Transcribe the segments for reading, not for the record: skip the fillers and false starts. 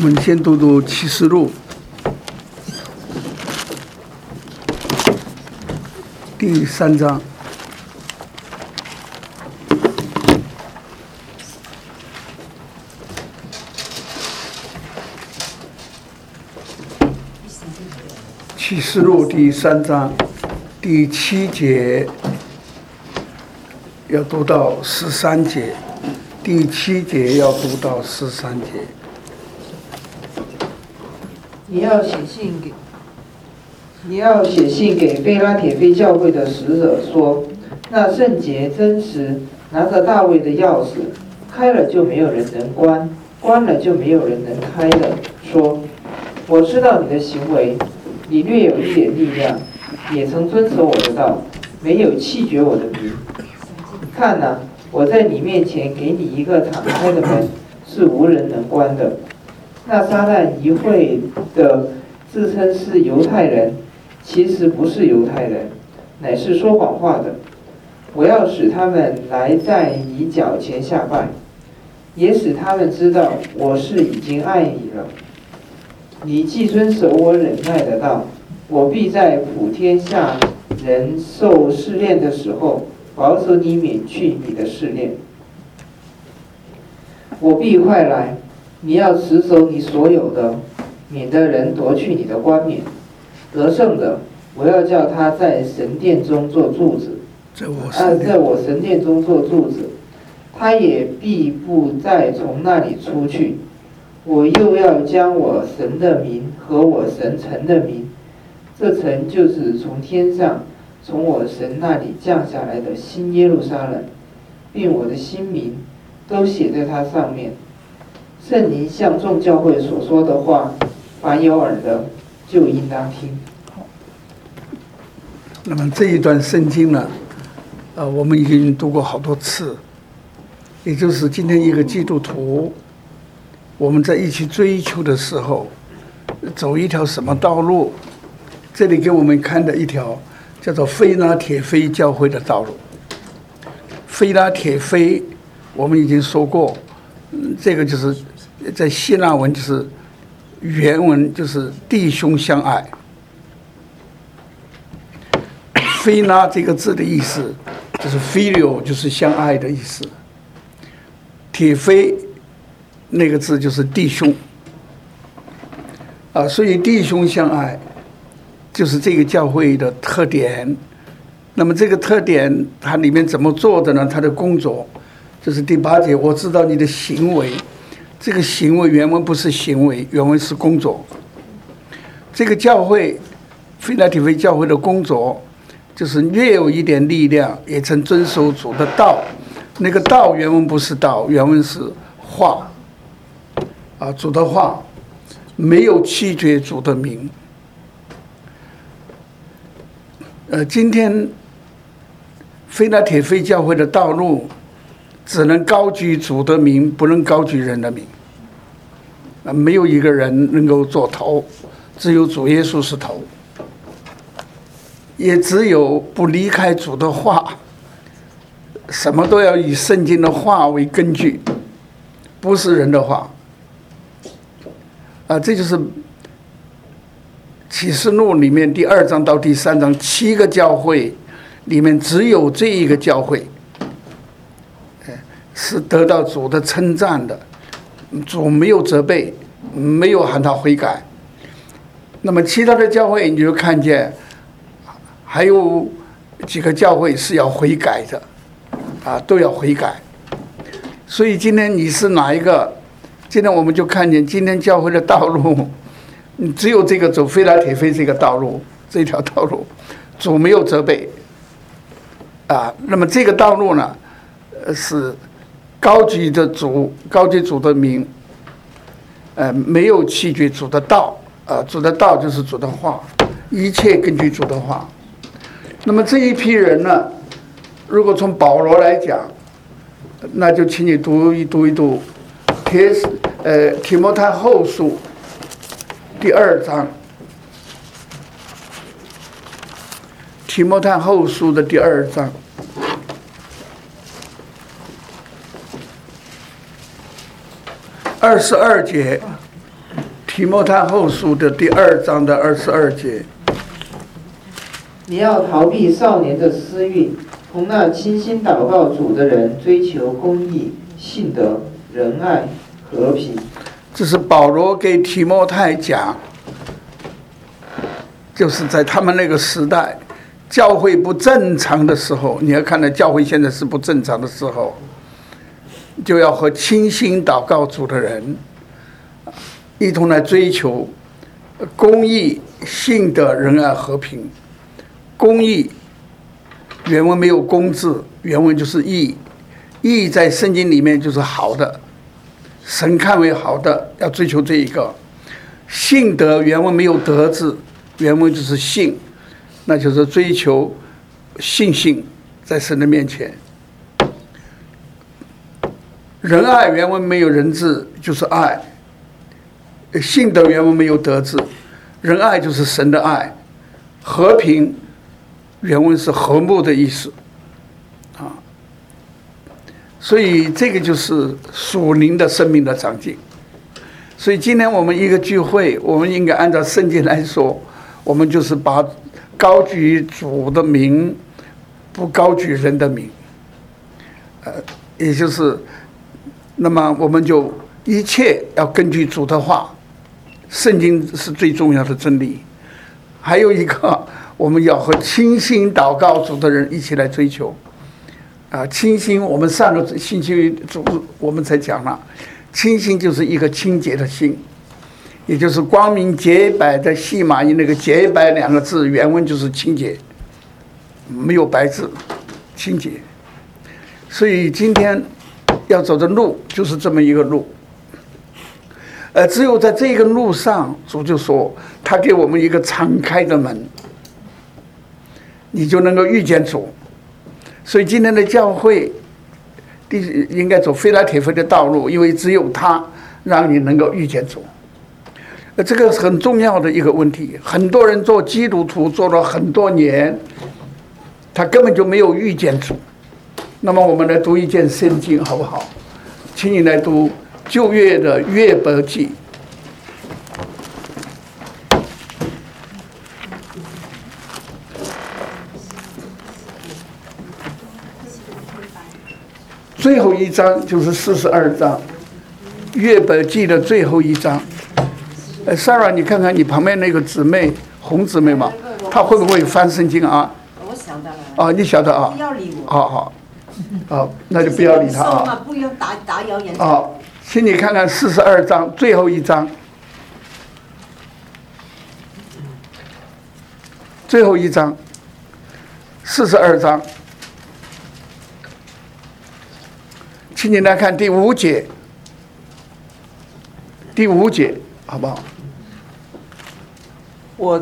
们先读读启示录第3章。启示录第3章第7节要读到13节，第7节要读到13节。 你要写信给非拉铁非教会的使者说，那圣洁真实拿着大卫的钥匙，开了就没有人能关，关了就没有人能开了。说，我知道你的行为，你略有一点力量，也曾遵守我的道，没有弃绝我的名。看哪，我在你面前给你一个敞开的门，是无人能关的。那撒旦一会的自称是犹太人，其实不是犹太人，乃是说谎话的。我要使他们来在你脚前下拜，也使他们知道我是已经爱你了。你既遵守我忍耐的道，我必在普天下人受试炼的时候，保守你免去你的试炼。我必快来，你要持守你所有的，免得人夺去你的冠冕。得胜的，我要叫他在神殿中做柱子，在我神殿中做柱子，他也必不再从那里出去。我又要将我神的名和我神城的名，这城就是从天上从我神那里降下来的新耶路撒冷，并我的新名都写在它上面。圣灵向众教会所说的话，凡有耳的就应当听。 那么这一段圣经呢，我们已经读过好多次，也就是今天一个基督徒，我们在一起追求的时候，走一条什么道路？这里给我们看的一条叫做非拉铁非教会的道路。非拉铁非，我们已经说过，这个就是在希腊文就是原文就是弟兄相爱。非拉这个字的意思就是 filio， 就是相爱的意思。铁非那个字就是弟兄所以弟兄相爱就是这个教会的特点。那么这个特点它里面怎么做的呢？它的工作就是第8节，我知道你的行为。这个行为原文不是行为，原文是工作。这个教会非拉铁非教会的工作就是略有一点力量，也曾遵守主的道。那个道原文不是道，原文是话主的话，没有弃绝主的名。今天非拉铁非教会的道路只能高举主的名，不能高举人的名。没有一个人能够做头，只有主耶稣是头。也只有不离开主的话，什么都要以圣经的话为根据，不是人的话。这就是启示录里面第2章到第3章7个教会里面，只有这一个教会是得到主的称赞的，主没有责备，没有喊他悔改。那么其他的教会你就看见还有几个教会是要悔改的都要悔改。所以今天你是哪一个？今天我们就看见今天教会的道路，只有这个走非拉铁非这个道路，这条道路主没有责备那么这个道路呢是高举的主，高举主的名，没有弃绝主的道主的道就是主的话，一切根据主的话。那么这一批人呢，如果从保罗来讲，那就请你读一读提摩太后书第2章，提摩太后书的第2章22节， 提摩太后书的第2章的22节。 你要逃避少年的私欲，同那倾心祷告主的人追求公义、信德、仁爱、和平。 这是保罗给提摩太讲，就是在他们那个时代，教会不正常的时候，你要看到教会现在是不正常的时候，就要和倾心祷告主的人一同来追求公义、信德、仁爱、和平。公义原文没有公字，原文就是义，义在圣经里面就是好的，神看为好的，要追求这一个。信德原文没有德字，原文就是信，那就是追求信心在神的面前。仁爱原文没有人字，就是爱。信德原文没有德字，仁爱就是神的爱。和平原文是和睦的意思啊，所以这个就是属灵的生命的长进。所以今天我们一个聚会，我们应该按照圣经来说，我们就是把高举主的名，不高举人的名，也就是那么我们就一切要根据主的话，圣经是最重要的真理。还有一个，我们要和倾心祷告主的人一起来追求倾心。我们上个星期主我们才讲了，倾心就是一个清洁的心，也就是光明洁白的细马音。那个洁白2个字原文就是清洁，没有白字，清洁。所以今天要走的路就是这么一个路，只有在这个路上，主就说他给我们一个敞开的门，你就能够遇见主。所以今天的教会应该走非拉铁非的道路，因为只有他让你能够遇见主。这个是很重要的一个问题。很多人做基督徒做了很多年，他根本就没有遇见主。那么我们来读一件圣经好不好？请你来读旧约的约伯记。最后一章就是42章，约伯记的最后一章。Sarah， 你看看你旁边那个姊妹，红姊妹嘛，她会不会翻圣经啊？ 我晓得了。 你晓得啊？ 不要理我。 好，那就不要理她啊。 不用打谣言。 请你看看42章最后一章，最后一章，42章。请你来看第5节，第5节，好不好？ 我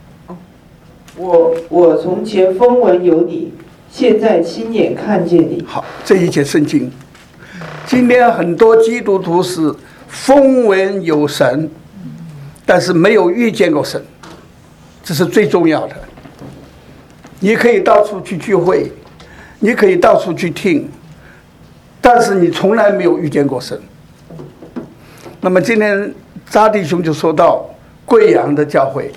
从前风闻有你，现在亲眼看见你。 好，这一节圣经。今天很多基督徒是风闻有神，但是没有遇见过神，这是最重要的。你可以到处去聚会，你可以到处去听，但是你从来没有遇见过神。那么今天扎弟兄就说到贵阳的教会，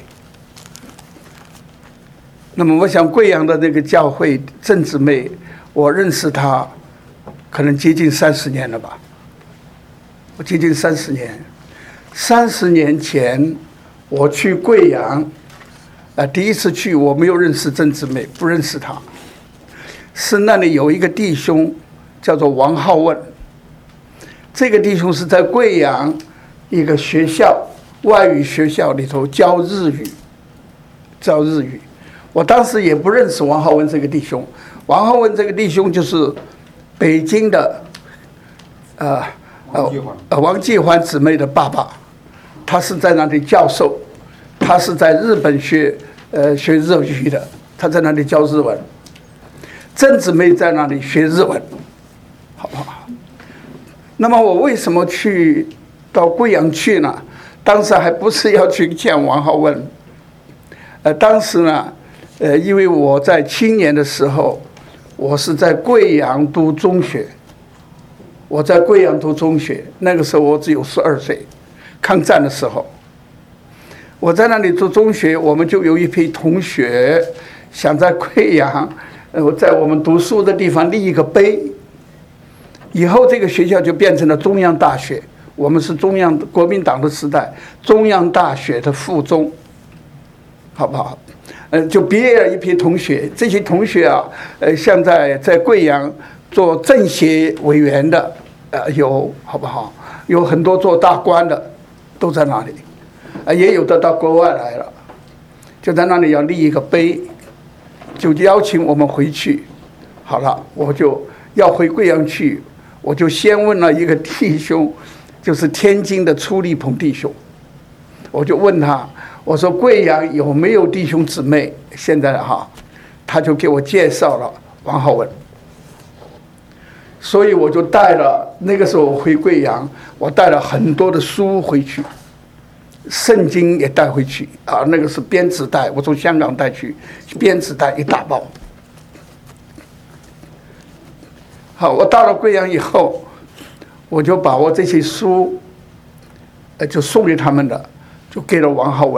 那么我想贵阳的那个教会郑姊妹，我认识她可能接近30年了吧，我接近30年。30年前我去贵阳，第一次去我没有认识郑姊妹，不认识她，是那里有一个弟兄叫做王浩问，这个弟兄是在贵阳一个学校外语学校里头教日语。我当时也不认识王浩文这个弟兄，王浩文这个弟兄就是北京的王继环姊妹的爸爸，他是在那里教授，他是在日本学日语的，他在那里教日文。郑姊妹在那里学日文，好不好？那么我为什么到贵阳去呢？当时还不是要去见王浩文，当时呢，因为我在青年的时候，我是在贵阳读中学，那个时候我只有12岁，抗战的时候， 我在那里读中学，我们就有一批同学想在贵阳，在我们读书的地方立一个碑。以后这个学校就变成了中央大学，我们是中央国民党的时代中央大学的附中，好不好？就毕业了一批同学，这些同学啊，现在在贵阳做政协委员的，有好不好？有很多做大官的，都在那里，也有的到国外来了，就在那里要立一个碑，就邀请我们回去。好了，我就要回贵阳去，我就先问了一个弟兄，就是天津的初立鹏弟兄，我就问他。我说贵阳有没有弟兄姊妹？现在哈，他就给我介绍了王浩文，所以我就带了。那个时候我回贵阳，我带了很多的书回去，圣经也带回去啊。那个是编纸袋，我从香港带去，编纸袋一大包。好，我到了贵阳以后，我就把我这些书，就送给他们的，就给了王浩文。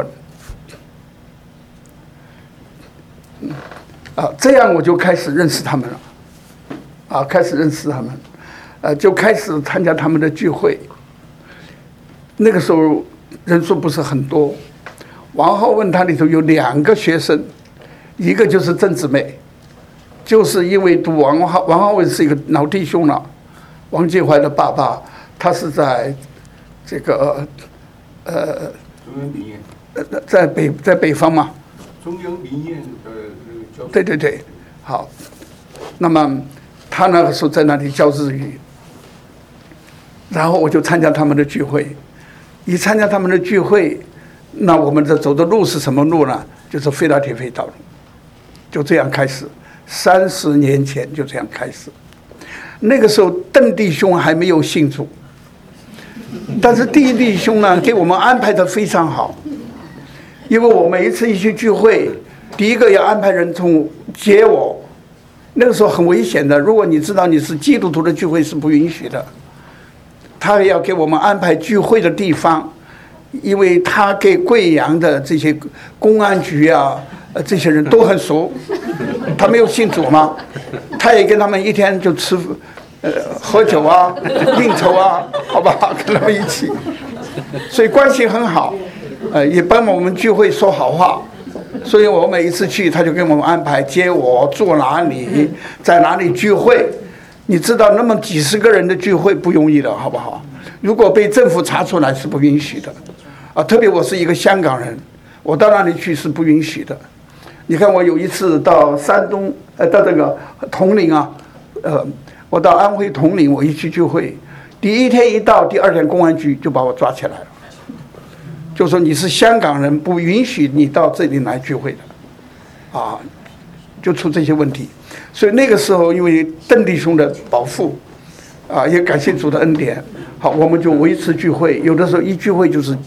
这样我就开始认识他们了，开始认识他们，就开始参加他们的聚会。那个时候人数不是很多，王浩文他里头有2个学生，一个就是郑姊妹，就是因为读王浩文是一个老弟兄了，王介怀的爸爸，他是在这个中央林业， 在北方嘛。 中央林业的教授。 对，好。那么他那个时候在那里教日语，然后我就参加他们的聚会。一参加他们的聚会，那我们走的路是什么路呢？就是非拉铁非道路，就这样开始。30年前就这样开始。那个时候邓弟兄还没有信主，但是第一弟兄呢给我们安排的非常好。因为我每一次一去聚会，第一个要安排人从接我，那个时候很危险的。如果你知道你是基督徒的聚会是不允许的，他要给我们安排聚会的地方，因为他给贵阳的这些公安局啊，这些人都很熟，他没有信主嘛，他也跟他们一天就吃，喝酒啊，应酬啊，好吧，跟他们一起，所以关系很好。也帮我们聚会说好话，所以我每一次去，他就给我们安排接我住哪里，在哪里聚会。你知道，那么几十个人的聚会不容易的，好不好？如果被政府查出来是不允许的，特别我是一个香港人，我到那里去是不允许的。你看，我有一次到山东，到这个铜陵啊，我到安徽铜陵，我一去聚会，第一天一到，第2天公安局就把我抓起来了。就说你是香港人，不允许你到这里来聚会的，就出这些问题。所以那个时候，因为邓弟兄的保护，也感谢主的恩典，好，我们就维持聚会。有的时候一聚会就是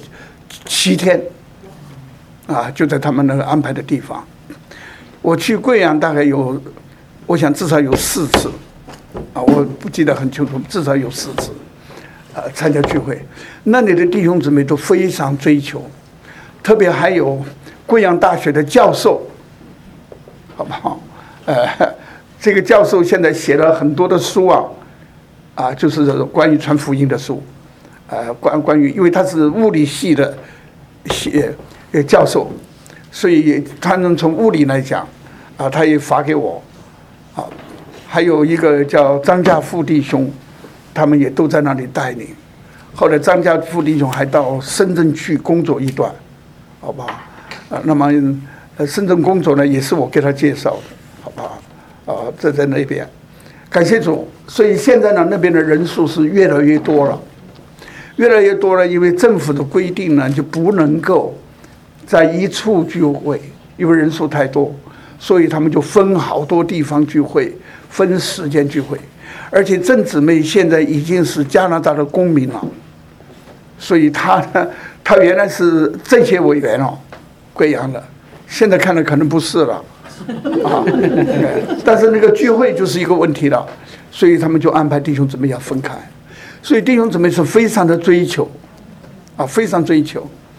7天，就在他们那个安排的地方。我去贵阳大概有，我想至少有4次，我不记得很清楚，至少有4次。参加聚会，那里的弟兄姊妹都非常追求，特别还有贵阳大学的教授，好不好？这个教授现在写了很多的书就是关于传福音的书，关于，因为他是物理系的教授，所以他能从物理来讲，他也发给我，还有一个叫张家富弟兄。他们也都在那里带领，后来张家富弟兄还到深圳去工作一段，好不好？那么深圳工作呢，也是我给他介绍的，好不好？这在那边，感谢主。所以现在呢，那边的人数是越来越多了，因为政府的规定呢，就不能够在一处聚会，因为人数太多，所以他们就分好多地方聚会，分时间聚会。而且郑姊妹现在已经是加拿大的公民了，所以她原来是政协委员贵阳的，现在看来可能不是了，但是那个聚会就是一个问题了，所以他们就安排弟兄姊妹要分开，所以弟兄姊妹是非常的追求，非常追求，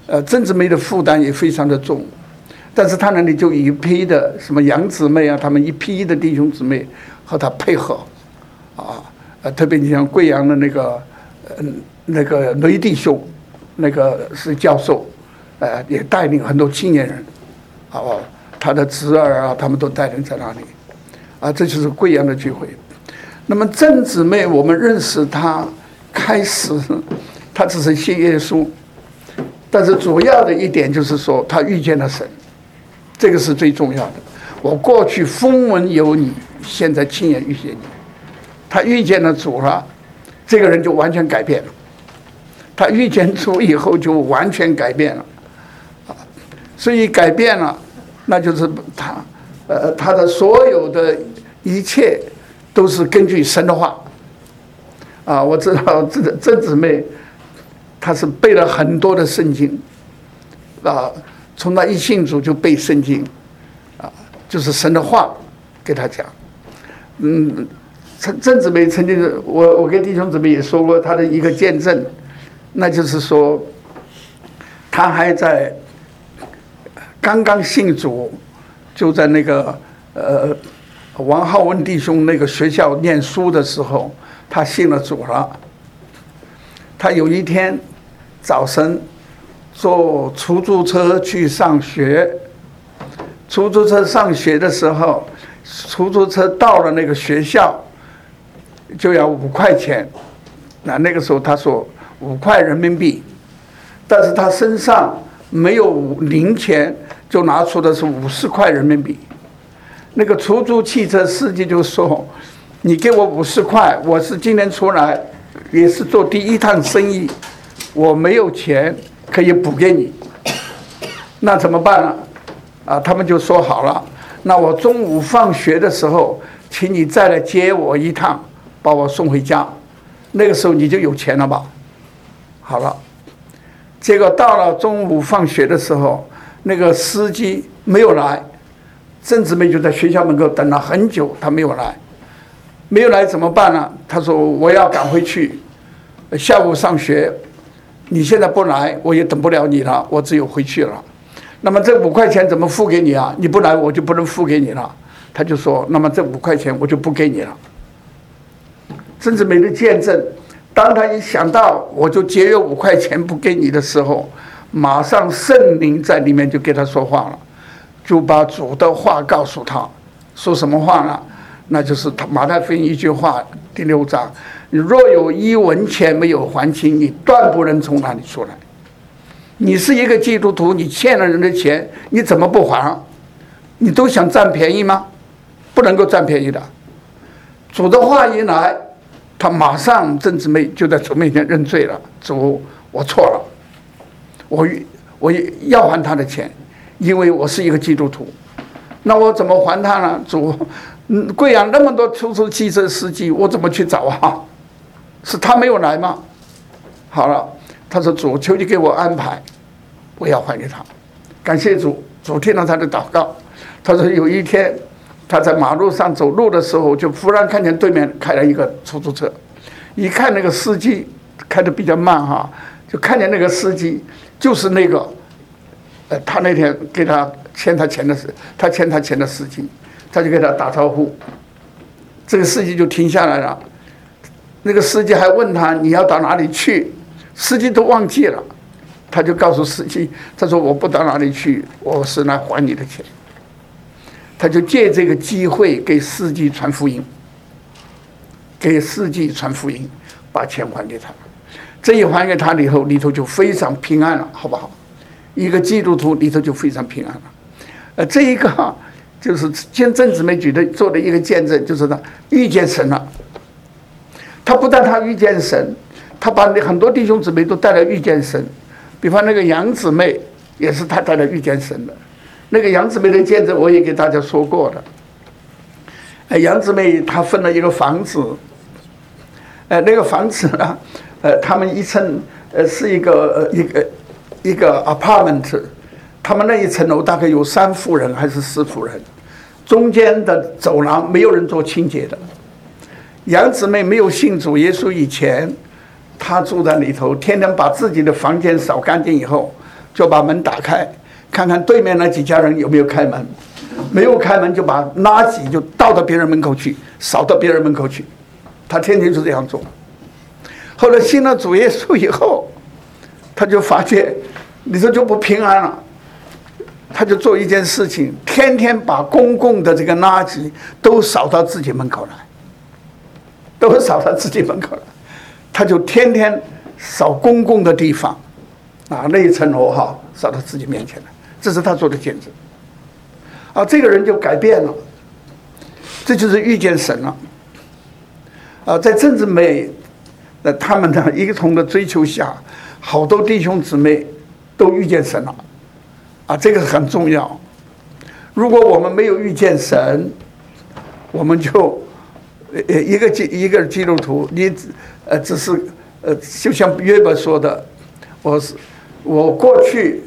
曾姊妹的负担也非常的重，但是她那里就一批的什么杨姊妹啊，他们一批的弟兄姊妹和她配合，特别你像贵阳的那个雷弟兄，那个是教授，也带领很多青年人，他的侄儿啊，他们都带领在那里，这就是贵阳的聚会。那么曾姊妹，我们认识她开始，她只是信耶稣，但是主要的一点就是说，她遇见了神，这个是最重要的。我过去风闻有你，现在亲眼遇见你。她遇见了主了，这个人就完全改变了。她遇见主以后就完全改变了，所以改变了，那就是她的所有的一切都是根据神的话。我知道这姊妹，她是背了很多的圣经，从她一信主就背圣经，就是神的话给她讲。曾姊妹曾经，我跟弟兄姊妹也说过她的一个见证，那就是说，她还在刚刚信主，就在那个王浩文弟兄那个学校念书的时候，他信了主了。他有一天早晨坐出租车去上学，出租车上学的时候，出租车到了那个学校就要5块钱，那个时候他说5块人民币，但是他身上没有零钱，就拿出的是50块人民币。那个出租汽车司机就说：“你给我50块，我是今天出来也是做第一趟生意，我没有钱可以补给你，那怎么办呢？”他们就说好了，那我中午放学的时候，请你再来接我一趟，把我送回家，那个时候你就有钱了吧？好了，结果到了中午放学的时候，那个司机没有来。曾姊妹就在学校门口等了很久，他没有来，没有来怎么办呢？他说我要赶回去，下午上学，你现在不来，我也等不了你了，我只有回去了。那么这5块钱怎么付给你啊？你不来我就不能付给你了。他就说，那么这5块钱我就不给你了。曾姊妹的见证，当他一想到我就节约5块钱不给你的时候，马上圣灵在里面就给他说话了。就把主的话告诉他，说什么话呢？那就是马太福音一句话，第6章：你若有1文钱没有还清，你断不能从那里出来。你是一个基督徒，你欠了人的钱，你怎么不还？你都想占便宜吗？不能够占便宜的。主的话一来，他马上曾姊妹就在主面前认罪了。主，我错了，我要还他的钱。因为我是一个基督徒，那我怎么还他呢？主，贵阳那么多出租汽车司机，我怎么去找啊？是他没有来吗？好了，他说主，求你给我安排，我要还给他。感谢主，主听了他的祷告。他说有一天他在马路上走路的时候，就忽然看见对面开了一个出租车，一看那个司机开得比较慢哈，就看见那个司机就是那个。他那天给他欠他钱的司机，他就给他打招呼，这个司机就停下来了。那个司机还问他你要到哪里去，司机都忘记了，他就告诉司机，他说我不到哪里去，我是来还你的钱。他就借这个机会给司机传福音，把钱还给他。这一还给他以后，里头就非常平安了，好不好？一个基督徒里头就非常平安了。这一个就是曾姊妹做的一个见证，就是他遇见神了。他不但他遇见神，他把很多弟兄姊妹都带来遇见神。比方那个杨姊妹，也是他带来遇见神的。那个杨姊妹的见证我也给大家说过了。杨姊妹她分了一个房子，那个房子呢，他们一层是一个 apartment， 他们那一层楼大概有3户人还是4户人，中间的走廊没有人做清洁的。杨姊妹没有信主耶稣以前，她住在里头，天天把自己的房间扫干净以后， 就把门打开，看看对面那几家人有没有开门，没有开门就把垃圾就倒到别人门口去，扫到别人门口去。他天天就这样做。后来信了主耶稣以后，他就发觉里头就不平安了。他就做一件事情，天天把公共的这个垃圾都扫到自己门口来，都扫到自己门口来。他就天天扫公共的地方，那一层楼哈，扫到自己面前来。这是他做的见证。这个人就改变了，这就是遇见神了。在郑姊妹他们的一同的追求下，好多弟兄姊妹都遇见神了。这个很重要。如果我们没有遇见神，我们就一个基督徒，你只是就像约伯说的，我过去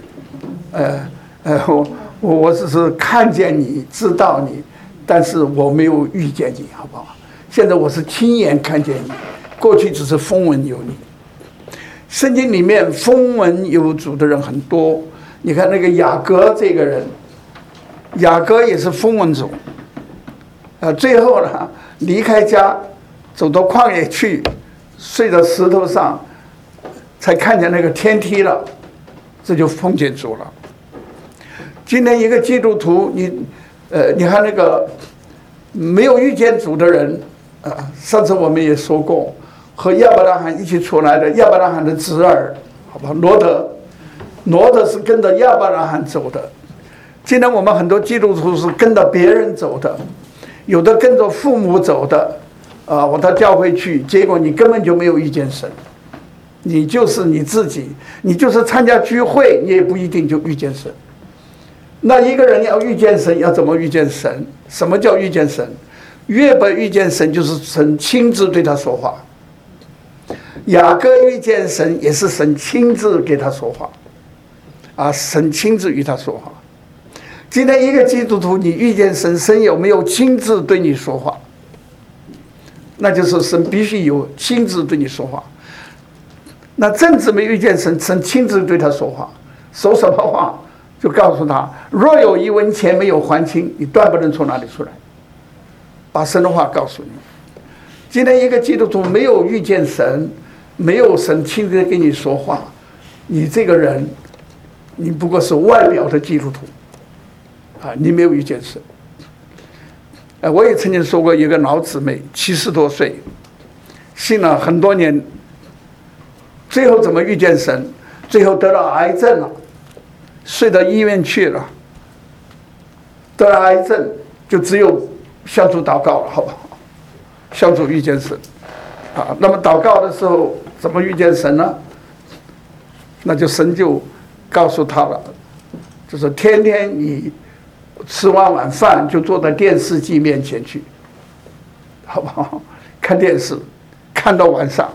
我只是看见你，知道你，但是我没有遇见你，好不好？现在我是亲眼看见你，过去只是风闻有你。圣经里面风闻有主的人很多。你看那个雅各这个人，雅各也是风闻主，最后呢离开家，走到旷野去，睡到石头上，才看见那个天梯了，这就碰见主了。今天一个基督徒，你看那个没有遇见主的人，上次我们也说过，和亚伯拉罕一起出来的亚伯拉罕的侄儿，好吧，罗德是跟着亚伯拉罕走的。今天我们很多基督徒是跟着别人走的，有的跟着父母走的，我到教会去，结果你根本就没有遇见神，你就是你自己，你就是参加聚会，你也不一定就遇见神。那一个人要遇见神，要怎么遇见神？什么叫遇见神？约伯遇见神，就是神亲自对他说话；雅各遇见神，也是神亲自给他说话。神亲自与他说话。今天一个基督徒，你遇见神，神有没有亲自对你说话？那就是神必须有亲自对你说话。那正子没遇见神，神亲自对他说话，说什么话？就告诉他：若有一文钱没有还清，你断不能从哪里出来。把神的话告诉你。今天一个基督徒没有遇见神，没有神亲自跟你说话，你这个人，你不过是外表的基督徒，你没有遇见神。我也曾经说过，一个老姊妹70多岁，信了很多年，最后怎么遇见神？最后得了癌症了，睡到医院去了。得了癌症，就只有向主祷告了，好不好？向主遇见神。那么祷告的时候怎么遇见神呢？那就神就告诉他了，就是天天你吃完晚饭就坐在电视机面前去，好不好？看电视，看到晚上。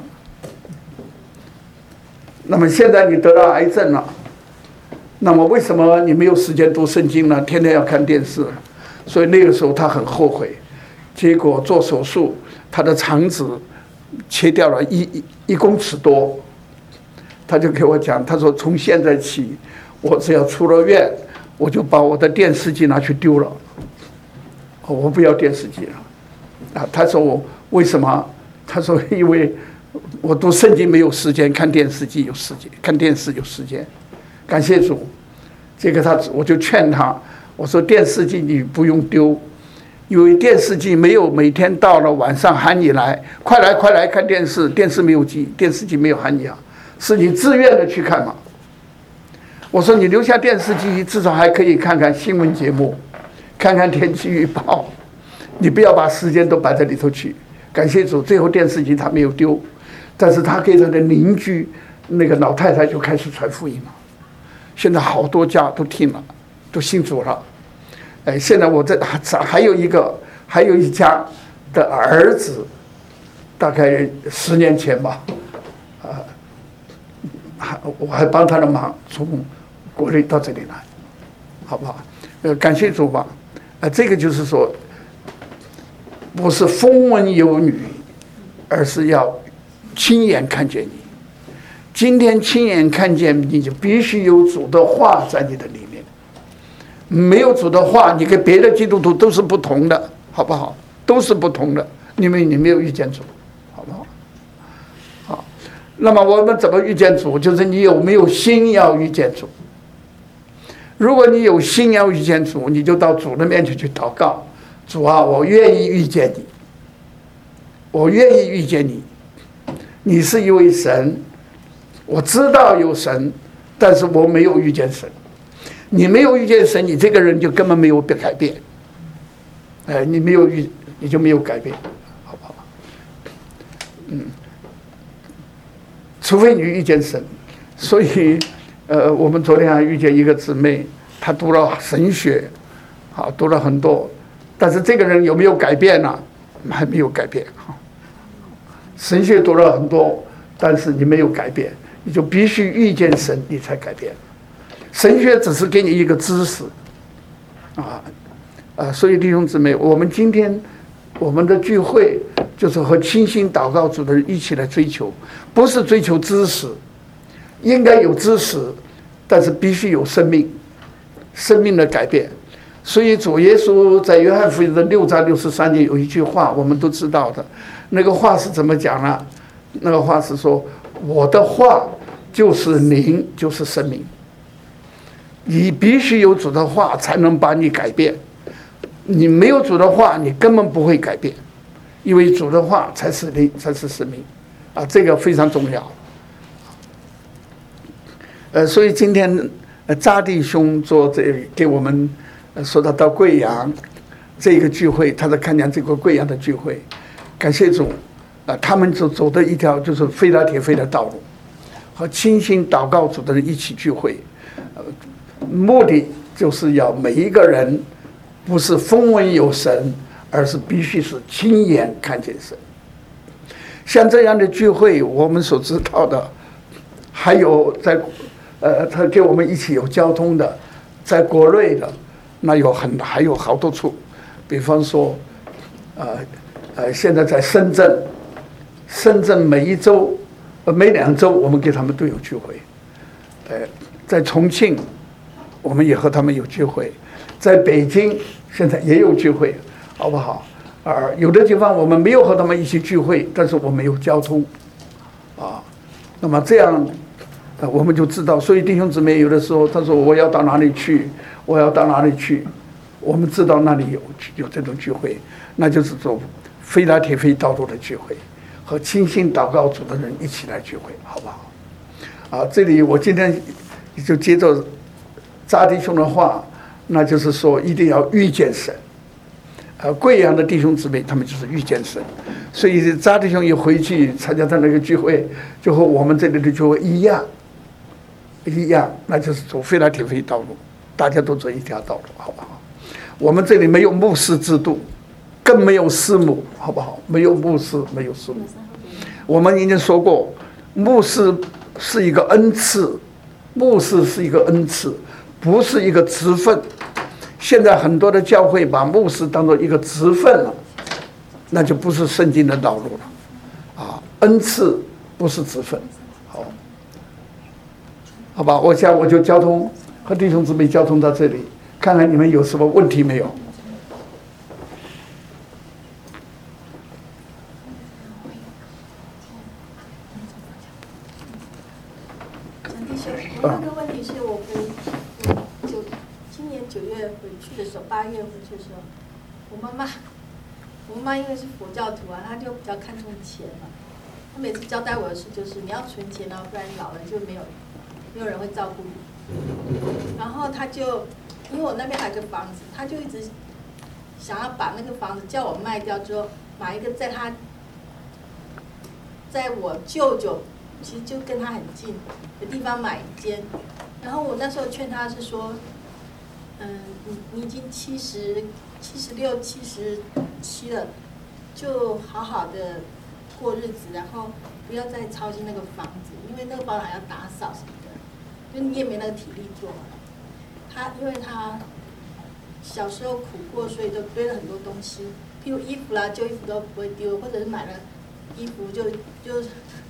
那么现在你得到癌症了，那么为什么你没有时间读圣经呢？天天要看电视，所以那个时候他很后悔。结果做手术，他的肠子切掉了1公尺多。他就给我讲，他说从现在起，我只要出了院，我就把我的电视机拿去丢了，我不要电视机了。他说我为什么？他说因为我读圣经没有时间，看电视机有时间，看电视有时间。感谢主。这个我就劝他，我说电视机你不用丢，因为电视机没有每天到了晚上喊你来，快来快来看电视，电视没有机，电视机没有喊你是你自愿的去看嘛。我说你留下电视机，至少还可以看看新闻节目，看看天气预报，你不要把时间都摆在里头去。感谢主，最后电视机他没有丢，但是他给他的邻居那个老太太就开始传福音了。现在好多家都听了，都信主了。现在我这还有一家的儿子，大概10年前吧，我还帮他的忙，从国内到这里来，好不好？感谢主吧。这个就是说，不是风闻有女，而是要亲眼看见你。 今天亲眼看见，你就必须有主的话在你的里面。没有主的话，你跟别的基督徒都是不同的，好不好？都是不同的，因为你没有遇见主，好不好？好，那么我们怎么遇见主？就是你有没有心要遇见主。如果你有心要遇见主，你就到主的面前去祷告。主啊，我愿意遇见你，我愿意遇见你。你是一位神，我知道有神，但是我没有遇见神。你没有遇见神，你这个人就根本没有改变。你没有你就没有改变，好不好？除非你遇见神。所以，我们昨天还遇见一个姊妹，她读了神学，好，读了很多，但是这个人有没有改变呢？还没有改变。神学读了很多，但是你没有改变，你就必须遇见神，你才改变。神学只是给你一个知识，所以弟兄姊妹，我们今天我们的聚会就是和倾心祷告主的人一起来追求，不是追求知识，应该有知识，但是必须有生命，生命的改变。所以主耶稣在约翰福音的6章63节有一句话，我们都知道的，那个话是怎么讲呢？那个话是说，我的话就是灵，就是生命。你必须有主的话才能把你改变，你没有主的话，你根本不会改变，因为主的话才是灵，才是生命，这个非常重要。所以今天扎弟兄做这里给我们说到贵阳这个聚会，他在看见这个贵阳的聚会，感谢主，他们走的一条就是非拉铁非的道路，和倾心祷告主的人一起聚会，目的就是要每一个人不是风闻有神，而是必须是亲眼看见神。像这样的聚会，我们所知道的，还有在他给我们一起有交通的，在国内的，那还有好多处，比方说，现在在深圳每一周、每2周，我们给他们都有聚会。在重庆，我们也和他们有聚会，在北京现在也有聚会，好不好？有的地方我们没有和他们一起聚会，但是我们有交通，那么这样，我们就知道。所以弟兄姊妹有的时候他说我要到哪里去，我要到哪里去，我们知道那里有这种聚会，那就是走非拉铁非道路的聚会，和倾心祷告主的人一起来聚会，好不好？这里我今天就接着扎弟兄的话，那就是说一定要遇见神。贵阳的弟兄姊妹他们就是遇见神，所以扎弟兄一回去参加他那个聚会，就和我们这里的聚会一样，那就是走非拉铁非道路，大家都走一条道路，好不好？我们这里没有牧师制度，更没有师母，好不好？没有牧师，没有师母。我们已经说过，牧师是一个恩赐，牧师是一个恩赐，不是一个职分。现在很多的教会把牧师当做一个职分了，那就不是圣经的道路了。恩赐不是职分。好吧，我想我就交通和弟兄姊妹交通到这里，看看你们有什么问题没有。 我那个问题是我今年9月回去的时候，8月回去的时候，我妈妈因为是佛教徒她就比较看重钱嘛。她每次交代我的事就是你要存钱不然老了就没有人会照顾你。然后她就因为我那边还有个房子，她就一直想要把那个房子叫我卖掉之后，买一个在我舅舅其实就跟他很近的地方买一间。然后我那时候劝他是说，你已经76、77了，就好好的过日子，然后不要再操心那个房子，因为那个房子还要打扫什么的，就你也没那个体力做嘛。因为他小时候苦过，所以就堆了很多东西，譬如衣服啦、旧衣服都不会丢，或者是买了衣服就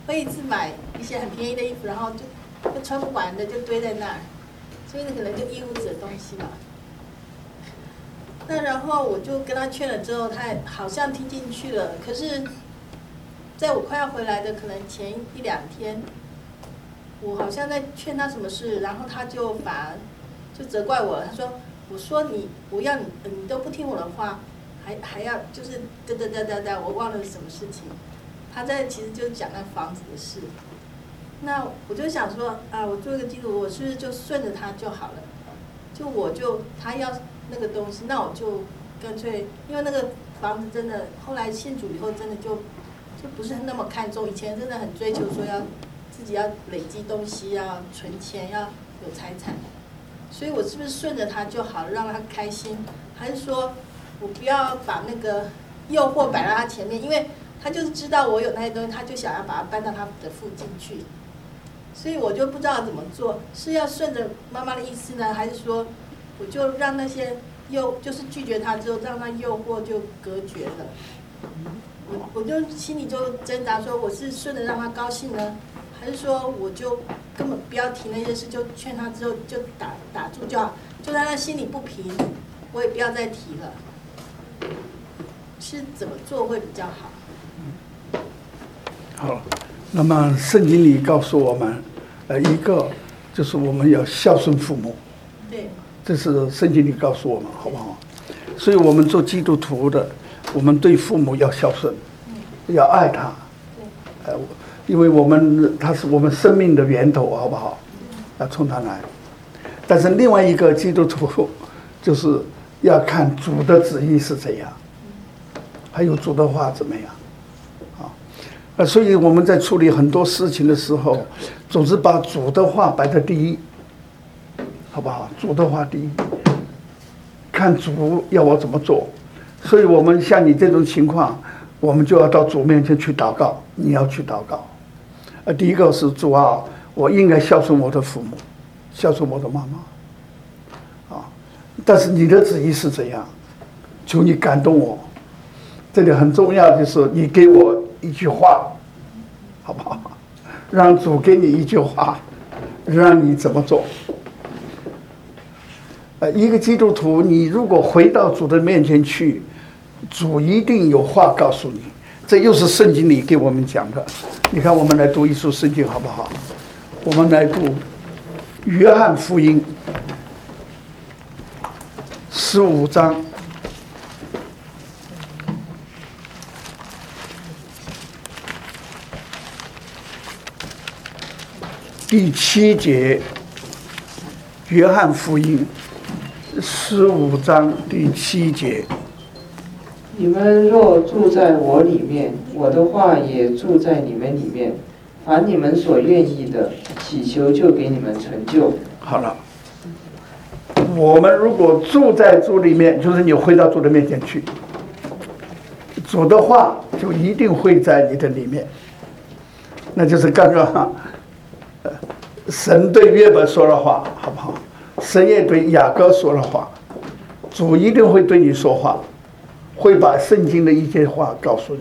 会一直买一些很便宜的衣服，然后就穿不完的就堆在那儿，所以可能就一屋子的东西嘛。那然后我就跟他劝了之后，他好像听进去了。可是，在我快要回来的可能前1、2天，我好像在劝他什么事，然后他就反而就责怪我了。他说：“我说你不要你都不听我的话，还要就是我忘了什么事情。”他其实就讲那房子的事。那我就想说啊，我做一个基督徒，我是不是就顺着他就好了？他要那个东西，那我就干脆，因为那个房子真的后来信主以后，真的就不是那么看重。以前真的很追求说自己要累积东西，要存钱，要有财产。所以我是不是顺着他就好了，让他开心？还是说我不要把那个诱惑摆在他前面？因为他就是知道我有那些东西，他就想要把它搬到他的附近去。所以我就不知道怎么做，是要顺着妈妈的意思呢，还是说我就让那些就是拒绝他之后，让他诱惑就隔绝了？我就心里就挣扎说，我是顺着让他高兴呢，还是说我就根本不要提那些事，就劝他之后就打住就好，就让他心里不平，我也不要再提了。是怎么做会比较好？ 好，那么圣经里告诉我们，一个就是我们要孝顺父母， 对， 这是圣经里告诉我们，好不好？所以我们做基督徒的，我们对父母要孝顺，要爱他，因为他是我们生命的源头，好不好？要从他来。但是另外一个基督徒，就是要看主的旨意是怎样，还有主的话怎么样。所以我们在处理很多事情的时候，总是把主的话摆在第一，好不好？主的话第一，看主要我怎么做。所以我们像你这种情况，我们就要到主面前去祷告。你要去祷告。第一个是主啊，我应该孝顺我的父母，孝顺我的妈妈。但是你的旨意是怎样？求你感动我。这里很重要，就是你给我一句话，好不好？让主给你一句话，让你怎么做？一个基督徒，你如果回到主的面前去，主一定有话告诉你。这又是圣经里给我们讲的。你看，我们来读一书圣经好不好？我们来读约翰福音15章。第7节，约翰福音15章第7节。 你们若住在我里面，我的话也住在你们里面。凡你们所愿意的，祈求就给你们成就。 好了，我们如果住在主里面，就是你回到主的面前去，主的话就一定会在你的里面。那就是刚刚神对约伯说了话，好不好？神也对雅各说了话，主一定会对你说话，会把圣经的一些话告诉你。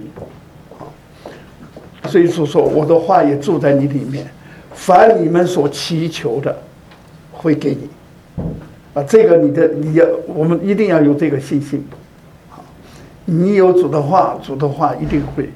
所以说我的话也住在你里面，凡你们所祈求的，会给你。这个我们一定要有这个信心。你有主的话，主的话一定会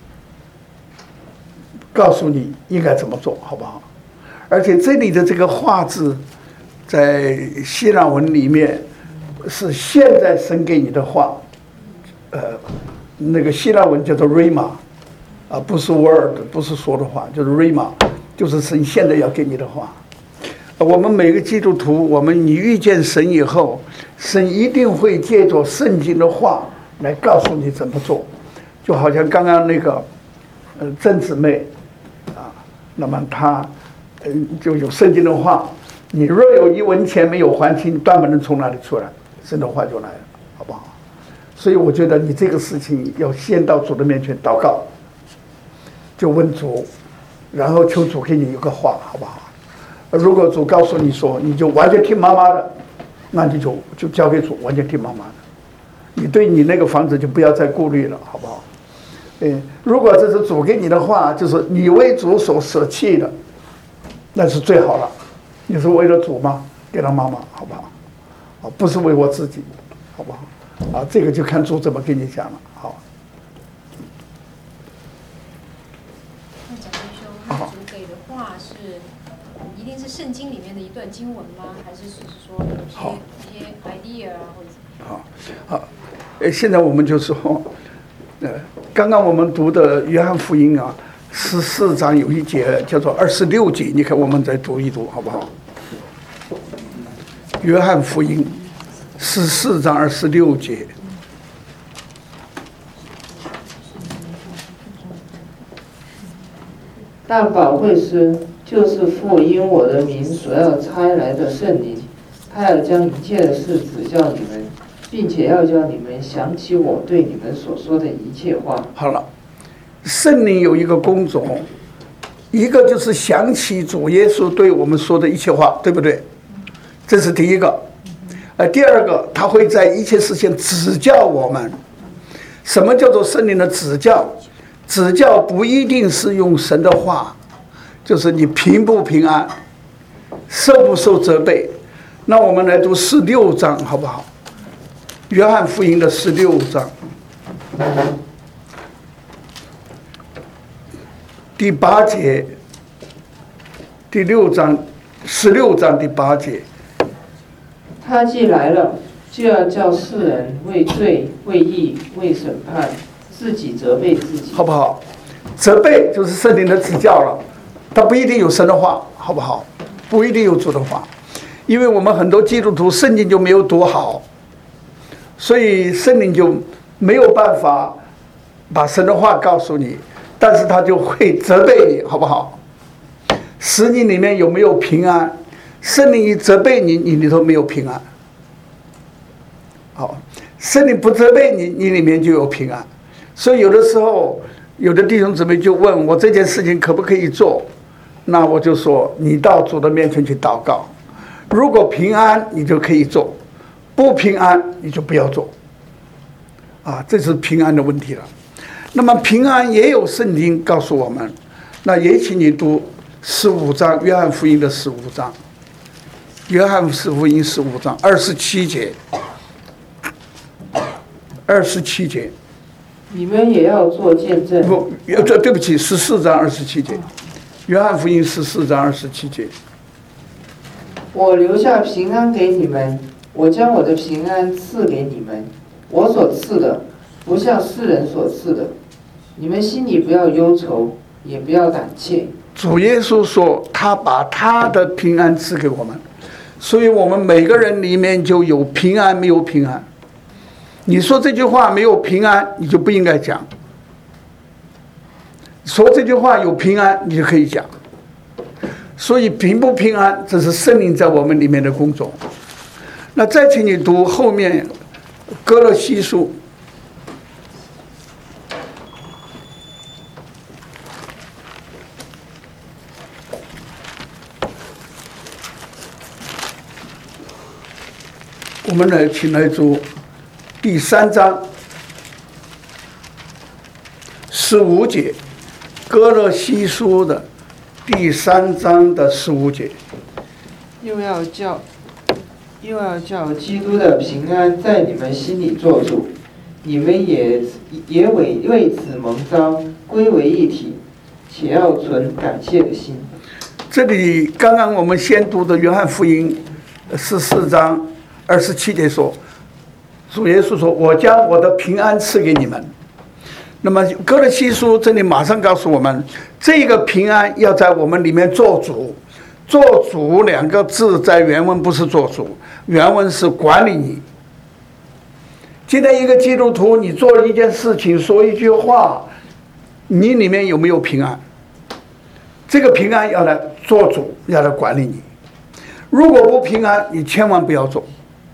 告诉你应该怎么做，好不好？而且这里的这个话字，在希腊文里面是现在神给你的话，那个希腊文叫做 rhema， 不是 word， 不是说的话，就是 rhema， 就是神现在要给你的话。我们每个基督徒，你遇见神以后，神一定会借着圣经的话来告诉你怎么做。就好像刚刚那个郑姊妹那么她就有圣经的话，你若有1文钱没有还清，断不能从哪里出来，神的话就来了，好不好？所以我觉得你这个事情要先到主的面前祷告，就问主，然后求主给你一个话，好不好？如果主告诉你说你就完全听妈妈的，那你就交给主，完全听妈妈的。你对你那个房子就不要再顾虑了，好不好？ 如果这是主给你的话，就是你为主所舍弃的，那是最好了。你是为了主吗？给了妈妈，好不好？不是为我自己，好不好？这个就看主怎么跟你讲了。好。 那蒋弟兄，那主给的话是一定是圣经里面的一段经文吗？还是只是说有一些 idea 啊，或者怎么样？ 好，现在我们就说，刚刚我们读的约翰福音啊，14章有一节叫做26节，你看我们再读一读，好不好？约翰福音14章26节。 但保惠师就是父因我的名所要差来的圣灵，他要将一切的事指教你们，并且要叫你们想起我对你们所说的一切话。 好了，圣灵有一个工作，一个就是想起主耶稣对我们说的一切话，对不对？这是第一个。第二个，他会在一切事情指教我们。什么叫做圣灵的指教？指教不一定是用神的话，就是你平不平安，受不受责备。那我们来读16章好不好？约翰福音的16章第8节，第6章16章第8节。 他既来了，就要叫世人为罪、为义、为审判，自己责备自己， 好不好？责备就是圣灵的指教了，他不一定有神的话，好不好？不一定有主的话，因为我们很多基督徒圣经就没有读好，所以圣灵就没有办法把神的话告诉你，但是他就会责备你，好不好？使你里面有没有平安？圣灵一责备你，你里头没有平安。好，圣灵不责备你，你里面就有平安。所以有的时候，有的弟兄姊妹就问我这件事情可不可以做，那我就说你到主的面前去祷告，如果平安你就可以做，不平安你就不要做。这是平安的问题了。那么平安也有圣经告诉我们，那也请你读15章，约翰福音的15章，约翰福音15章27节，27节。 你们也要做见证。 不，对不起，14章27节，约翰福音14章27节。 我留下平安给你们，我将我的平安赐给你们，我所赐的不像世人所赐的，你们心里不要忧愁，也不要胆怯。 主耶稣说他把他的平安赐给我们，所以我们每个人里面就有平安没有平安。你说这句话没有平安，你就不应该讲；说这句话有平安，你就可以讲。所以平不平安，这是圣灵在我们里面的工作。那再请你读后面哥罗西书。我们来请来读第3章15节，哥罗西书的第3章的15节。 又要叫基督的平安在你们心里做主，你们也为此蒙召，归为一体，且要存感谢的心。 这里刚刚我们先读的约翰福音14章27节说，主耶稣说我将我的平安赐给你们。那么哥罗西书这里马上告诉我们，这个平安要在我们里面做主。做主2个字在原文不是做主，原文是管理你。今天一个基督徒，你做一件事情，说一句话，你里面有没有平安？这个平安要来做主，要来管理你。如果不平安，你千万不要做，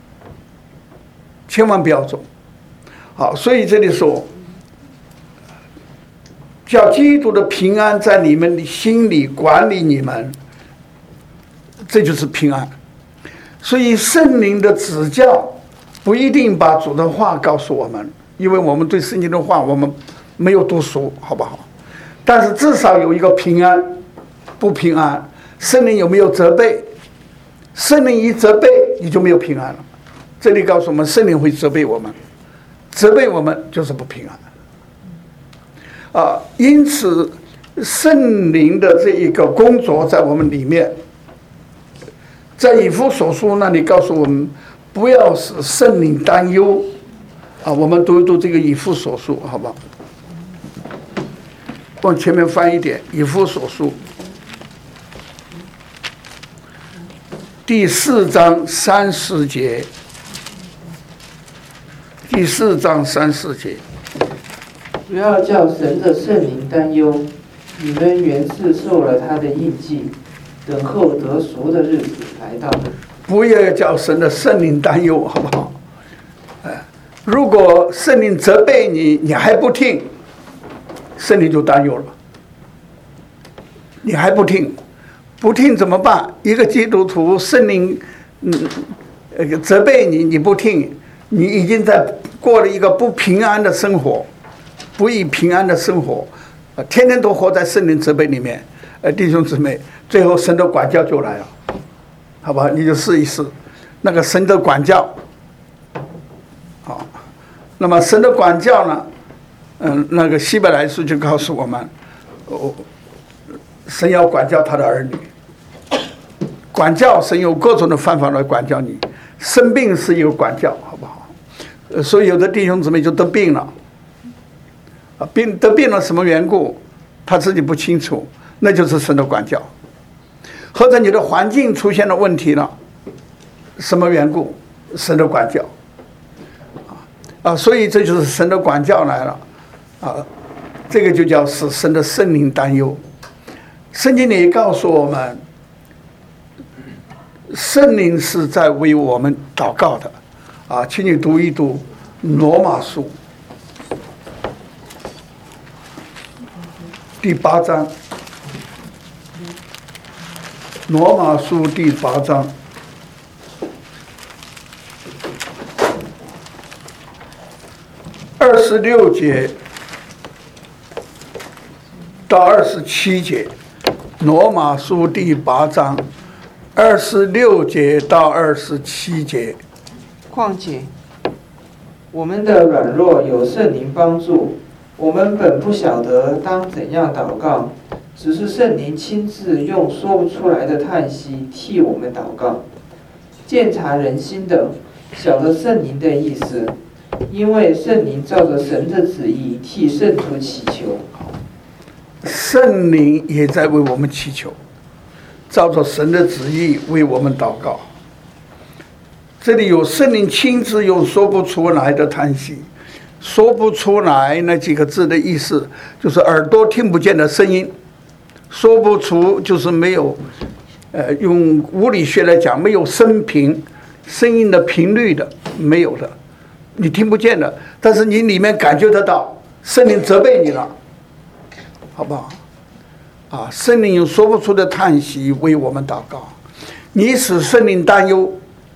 千万不要做。好，所以这里说，叫基督的平安在你们的心里管理你们，这就是平安。所以圣灵的指教不一定把主的话告诉我们，因为我们对圣经的话我们没有读书，好不好？但是至少有一个平安，不平安。圣灵有没有责备？圣灵一责备，你就没有平安了。这里告诉我们，圣灵会责备我们，责备我们就是不平安。因此圣灵的这一个工作在我们里面，在以弗所书那里告诉我们，不要使圣灵担忧。我们读一读这个以弗所书，好不好？往前面翻一点，以弗所书第4章30节，第4章30节。 不要叫神的圣灵担忧，你们原是受了他的印记，等候得赎的日子来到。 不要叫神的圣灵担忧，好不好？如果圣灵责备你，你还不听，圣灵就担忧了。你还不听，不听怎么办？一个基督徒，圣灵责备你，你不听，你已经在过了一个不平安的生活，不以平安的生活，天天都活在圣灵责备里面。弟兄姊妹，最后神的管教就来了，好吧？你就试一试，那个神的管教。好，那么神的管教呢？那个希伯来书就告诉我们，神要管教他的儿女。管教，神有各种的方法来管教你。生病是有管教，好不好？所以有的弟兄姊妹就得病了，得病了什么缘故？他自己不清楚，那就是神的管教。或者你的环境出现了问题了，什么缘故？神的管教。所以这就是神的管教来了，这个就叫使神的圣灵担忧。圣经里告诉我们，圣灵是在为我们祷告的，请你读一读罗马书第8章，罗马书第8章。26节到27节，罗马书第8章26节到27节。 况且，我们的软弱有圣灵帮助，我们本不晓得当怎样祷告，只是圣灵亲自用说不出来的叹息替我们祷告。鉴察人心的，晓得圣灵的意思。因为圣灵照着神的旨意替圣徒祈求， 圣灵也在为我们祈求，照着神的旨意为我们祷告。这里有圣灵亲自用说不出来的叹息，说不出来那几个字的意思，就是耳朵听不见的声音，说不出就是没有，用物理学来讲，没有声频，声音的频率的，没有的。你听不见的，但是你里面感觉得到，圣灵责备你了，好不好？圣灵用说不出的叹息为我们祷告，你使圣灵担忧，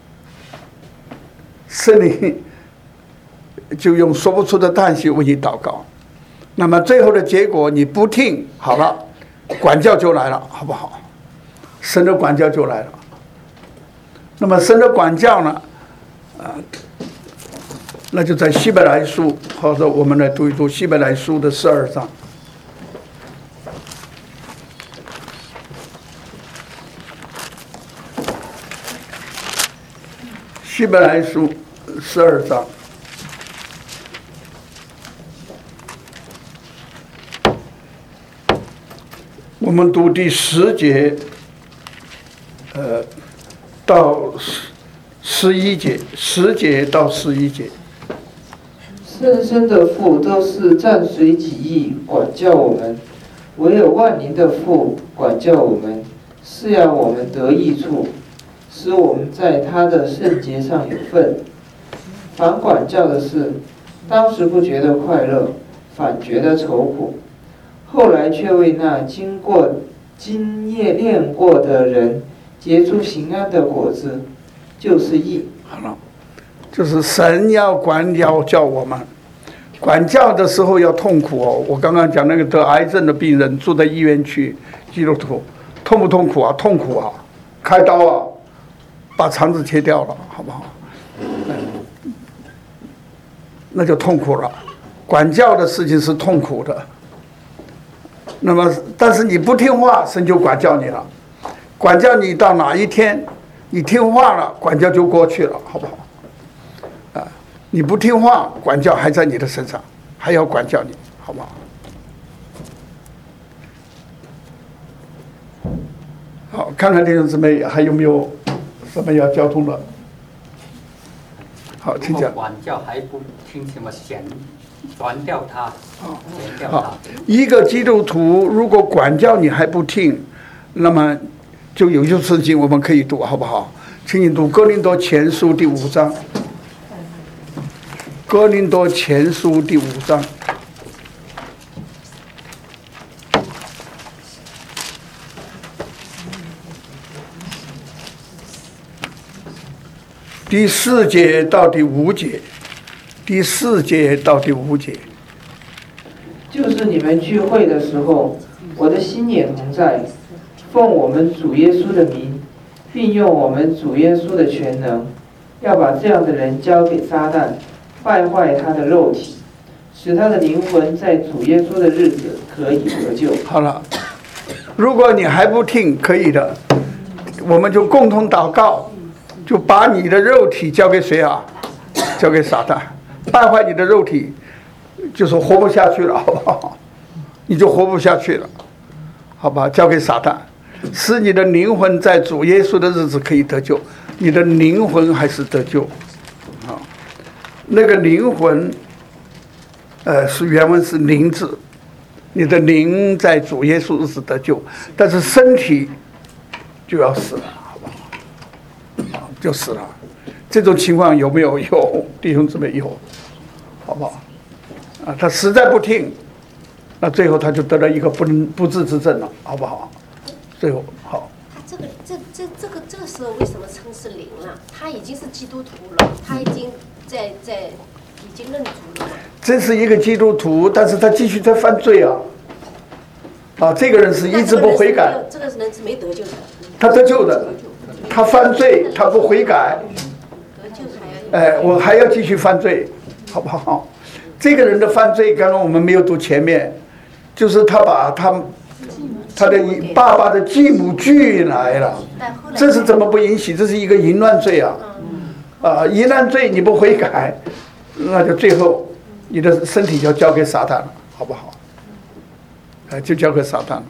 圣灵就用说不出的叹息为你祷告。那么最后的结果，你不听，好了，管教就来了，好不好？神的管教就来了。那么神的管教呢？那就在希伯来书，或者我们来读一读希伯来书的12章。希伯来书12章，我们读第10节，到11节，10节到11节。 深深的父都是暂随己意管教我们，唯有万灵的父管教我们，是要我们得益处，使我们在他的圣洁上有份。凡管教的事，当时不觉得快乐，反觉得愁苦，后来却为那经验练过的人结出平安的果子，就是义。 好了，就是神要管教我们， 管教的时候要痛苦哦。我刚刚讲那个得癌症的病人住在医院去，基督徒痛不痛苦啊？痛苦啊！开刀啊，把肠子切掉了，好不好？那就痛苦了。管教的事情是痛苦的。那么，但是你不听话，神就管教你了。管教你到哪一天，你听话了，管教就过去了，好不好？你不听话，管教还在你的身上，还要管教你，好不好？好，看看弟兄姊妹还有没有什么要交通的？好，请讲。 管教还不听什么弦，断掉它，剪掉它。 好，一个基督徒如果管教你还不听，那么就有些事情我们可以读，好不好？请你读《哥林多前书》第5章。哥林多前书第5章，第4节到第5节，第4节到第5节。 就是你们聚会的时候，我的心也同在，奉我们主耶稣的名，并用我们主耶稣的全能，要把这样的人交给撒旦，败坏他的肉体，使他的灵魂在主耶稣的日子可以得救。 好了，如果你还不听，可以的，我们就共同祷告，就把你的肉体交给谁啊？交给撒旦，败坏你的肉体，就是活不下去了，好不好？你就活不下去了，好吧？交给撒旦，使你的灵魂在主耶稣的日子可以得救，你的灵魂还是得救。那个灵魂，是原文是灵字，你的灵在主耶稣日子得救，但是身体就要死了，好不好？啊，就死了。这种情况有没有？有，弟兄姊妹有，好不好？啊，他实在不听，那最后他就得了一个不治之症了，好不好？最后好。 这个时候为什么称是灵了？他已经是基督徒了，他已经已经认主了。 这是一个基督徒，但是他继续在犯罪啊！啊，这个人是一直不悔改。 这个人是没得救的。 他得救的，他犯罪，他不悔改。 得救还要。 我还要继续犯罪，好不好？这个人的犯罪，刚刚我们没有读前面，就是他把他的爸爸的继母拒来了，这是怎么不允许？这是一个淫乱罪啊！淫乱罪你不悔改，那就最后你的身体就交给撒旦了，好不好？就交给撒旦了。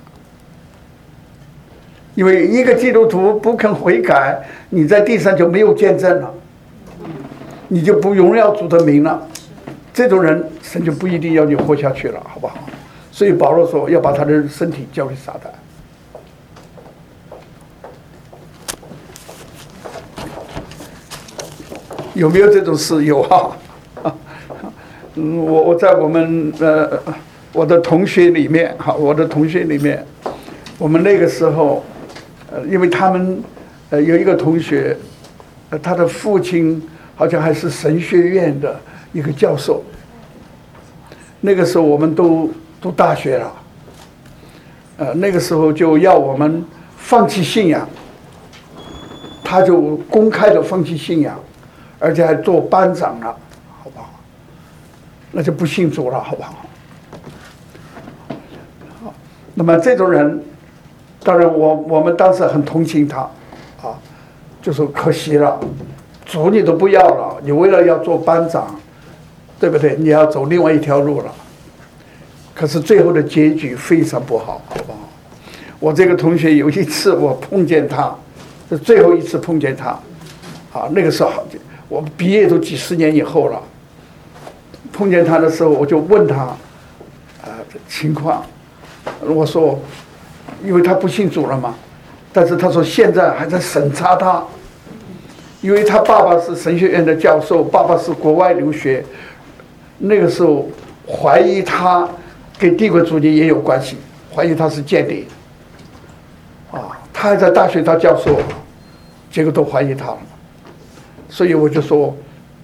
因为一个基督徒不肯悔改，你在地上就没有见证了，你就不荣耀主的名了。这种人，神就不一定要你活下去了，好不好？所以保罗说要把他的身体交给撒旦。有没有这种事？有啊。我在我们我的同学里面，我们那个时候，因为他们有一个同学，他的父亲好像还是神学院的一个教授。那个时候我们都读大学了，那个时候就要我们放弃信仰，他就公开的放弃信仰，而且还做班长了，好不好？那就不信主了，好不好？好，那么这种人，当然我们当时很同情他，啊，就说可惜了，主你都不要了，你为了要做班长，对不对？你要走另外一条路了。可是最后的结局非常不好，好不好？我这个同学有一次我碰见他，是最后一次碰见他，啊，那个时候我毕业都几十年以后了。碰见他的时候，我就问他，情况，我说，因为他不信主了嘛，但是他说现在还在审查他，因为他爸爸是神学院的教授，爸爸是国外留学，那个时候怀疑他跟帝国主义也有关系，怀疑他是间谍，啊，他还在大学当教授，结果都怀疑他了，所以我就说，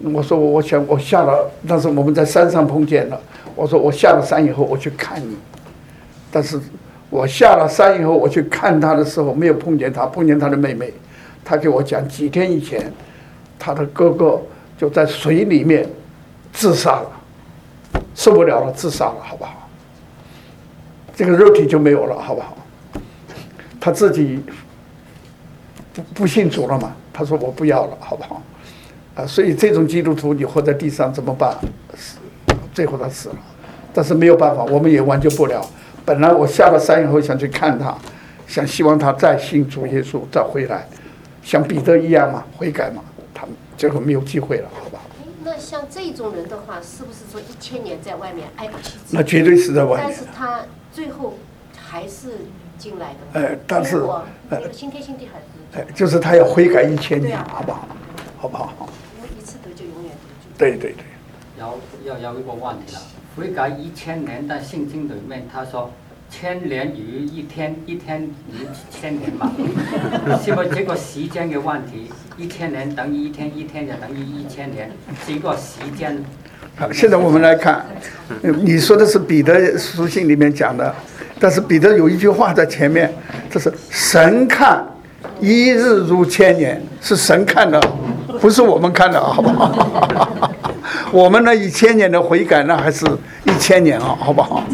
我说我想我下了，但是我们在山上碰见了。我说我下了山以后我去看你，但是我下了山以后我去看他的时候没有碰见他，碰见他的妹妹。他给我讲几天以前，他的哥哥就在水里面自杀了，受不了了，自杀了，好不好？这个肉体就没有了，好不好？他自己不信主了嘛？他说我不要了，好不好？所以这种基督徒你活在地上怎么办？死，最后他死了，但是没有办法，我们也挽救不了。本来我下了山以后想去看他，想希望他再信主耶稣再回来，像彼得一样嘛，悔改嘛，他们最后没有机会了，好吧？ 那像这种人的话，是不是说1000年在外面挨不起？ 那绝对是在外面。 但是他最后还是进来的。 但是那个新天新地还是。 就是他要悔改1000年，好不好？好不好？ 一次得救，永远得救。 对对对。 有一个问题了，悔改1000年，但圣经里面他说1000年于一天，一天于1000年嘛，是不是这个时间的问题？1000年等于一天，一天就等于1000年，这个时间。 好，现在我们来看，你说的是彼得书信里面讲的，但是彼得有一句话在前面，这是神看一日如1000年，是神看的，不是我们看的，好不好？我们呢1000年的悔改呢，还是1000年啊，好不好？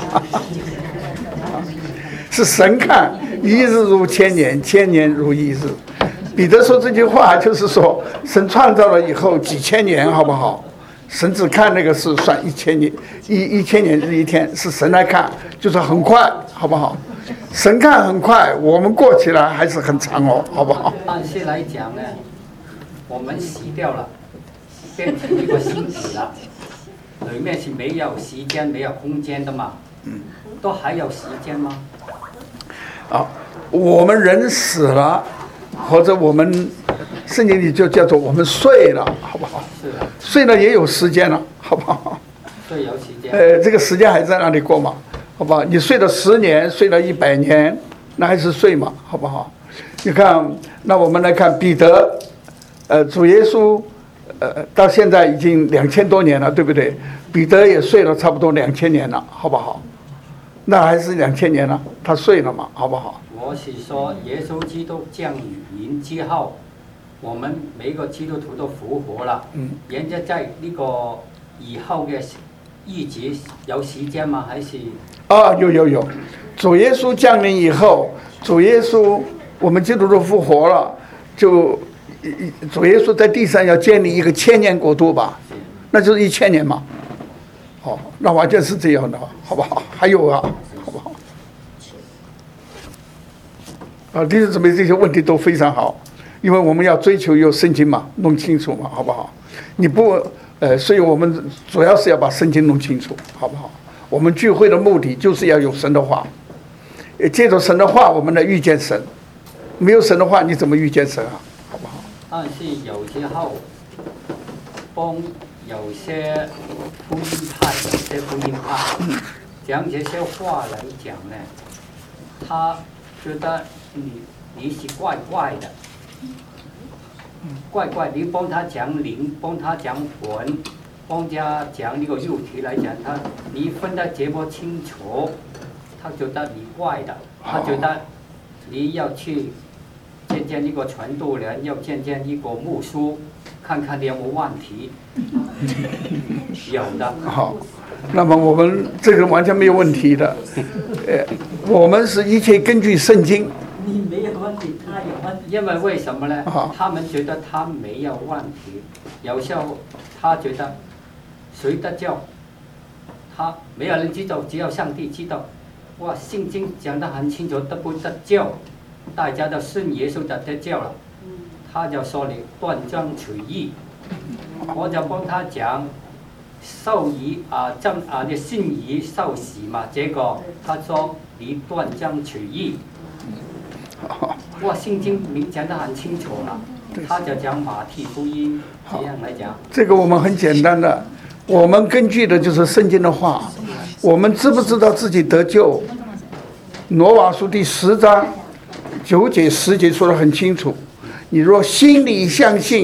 是神看一日如1000年，1000年如一日。彼得说这句话就是说，神创造了以后几千年，好不好？神只看那个是算1000年，1000年是一天，是神来看，就是很快，好不好？神看很快，我们过起来还是很长哦，好不好？ 按些来讲呢，我们死掉了，变成一个星体了，里面是没有时间、没有空间的嘛，都还有时间吗？ 我们人死了，或者我们圣经里就叫做我们睡了，好不好？ 是的。 睡了也有时间了，好不好？ 睡有时间。 这个时间还在那里过嘛，好不好？你睡了10年，睡了100年，那还是睡嘛，好不好？你看，那我们来看彼得，主耶稣，到现在已经2000多年了，对不对？彼得也睡了差不多2000年了，好不好？那还是2000年了，他睡了嘛，好不好？ 我是说，耶稣基督降临之后，我们每个基督徒都复活了。人家在那个以后的日子有时间吗？还是？ 有。主耶稣降临以后，主耶稣我们基督徒复活了，就主耶稣在地上要建立一个1000年国度吧，那就是1000年嘛。那完全是这样的，好不好？还有啊，好不好？弟兄姊妹，这些问题都非常好，因为我们要追求有圣经嘛，弄清楚嘛，好不好？你不所以我们主要是要把圣经弄清楚，好不好？我们聚会的目的就是要有神的话，借着神的话，我们来遇见神。没有神的话，你怎么遇见神啊？好不好？ 但是有时候帮有些福音派讲这些话来讲呢，他觉得你是怪怪的，你帮他讲灵，帮他讲魂，帮他讲那个肉体来讲，你分得这么清楚，他觉得你怪的，他觉得你要去见见一个传道人，要见见一个牧师，看看你有没有问题。有的。 好，那么我们这个完全没有问题的。我们是一切根据圣经。 你没有问题，他有问题。因为为什么呢？他们觉得他没有问题，有时候他觉得谁得救，他没有人知道，只有上帝知道。哇，圣经讲得很清楚，得不得救，大家都信耶稣就得救了。他就说你断章取义，我就帮他讲受洗你信仪受洗嘛，结果他说你断章取义。哇，圣经明讲得很清楚了，他就讲马太福音这样来讲。 这个我们很简单的，我们根据的就是圣经的话。我们知不知道自己得救？挪瓦书第10章9节10节说得很清楚。你若心里相信，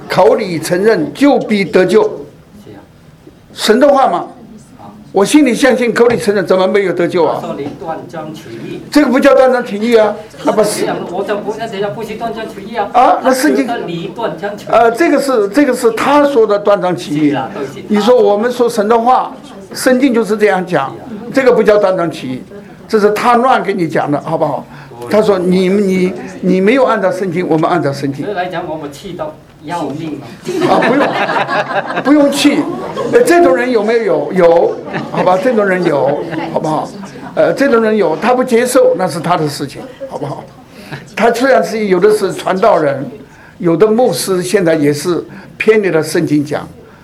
口里承认就必得救。 是啊， 神的话嘛，我心里相信，口里承认，怎么没有得救啊？ 说你断章取义， 这个不叫断章取义啊，那不是。 我就不是断章取义啊。 那圣经你断章取义。 这个是他说的断章取义。你说我们说神的话，圣经就是这样讲，这个不叫断章取义，这是他乱给你讲的，好不好？他说你没有按照圣经，我们按照圣经。 所以来讲，我们气到要命了。 不用气。这种人有没有？有，好吧，这种人有，好不好？这种人有，他不接受那是他的事情，好不好？他虽然是有的是传道人，有的牧师现在也是偏离了圣经讲。